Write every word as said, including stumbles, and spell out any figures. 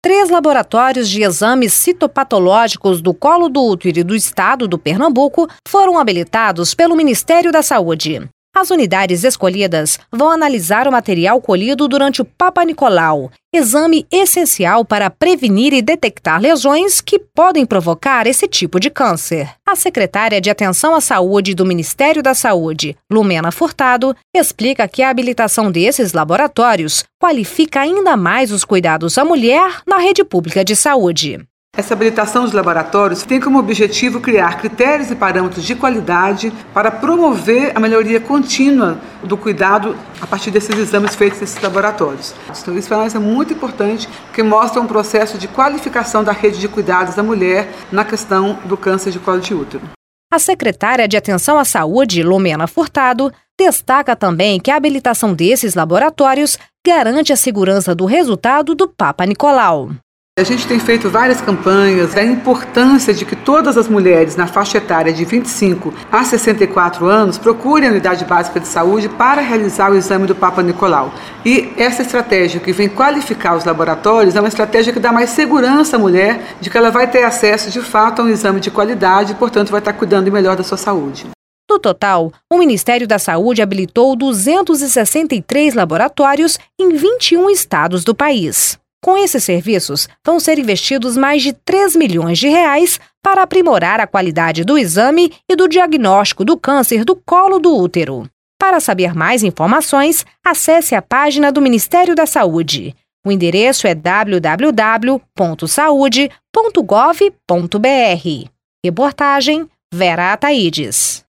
Três laboratórios de exames citopatológicos do colo do útero e do estado do Pernambuco foram habilitados pelo Ministério da Saúde. As unidades escolhidas vão analisar o material colhido durante o Papa Nicolau, exame essencial para prevenir e detectar lesões que podem provocar esse tipo de câncer. A secretária de Atenção à Saúde do Ministério da Saúde, Lumena Furtado, explica que a habilitação desses laboratórios qualifica ainda mais os cuidados à mulher na rede pública de saúde. Essa habilitação dos laboratórios tem como objetivo criar critérios e parâmetros de qualidade para promover a melhoria contínua do cuidado a partir desses exames feitos nesses laboratórios. Então, isso para nós é muito importante, porque mostra um processo de qualificação da rede de cuidados da mulher na questão do câncer de colo de útero. A secretária de Atenção à Saúde, Lumena Furtado, destaca também que a habilitação desses laboratórios garante a segurança do resultado do Papa Nicolau. A gente tem feito várias campanhas da importância de que todas as mulheres na faixa etária de vinte e cinco a sessenta e quatro anos procurem a unidade básica de saúde para realizar o exame do Papa Nicolau. E essa estratégia que vem qualificar os laboratórios é uma estratégia que dá mais segurança à mulher de que ela vai ter acesso de fato a um exame de qualidade e, portanto, vai estar cuidando melhor da sua saúde. No total, o Ministério da Saúde habilitou duzentos e sessenta e três laboratórios em vinte e um estados do país. Com esses serviços, vão ser investidos mais de três milhões de reais para aprimorar a qualidade do exame e do diagnóstico do câncer do colo do útero. Para saber mais informações, acesse a página do Ministério da Saúde. O endereço é w w w ponto saude ponto gov ponto b r. Reportagem Vera Ataides.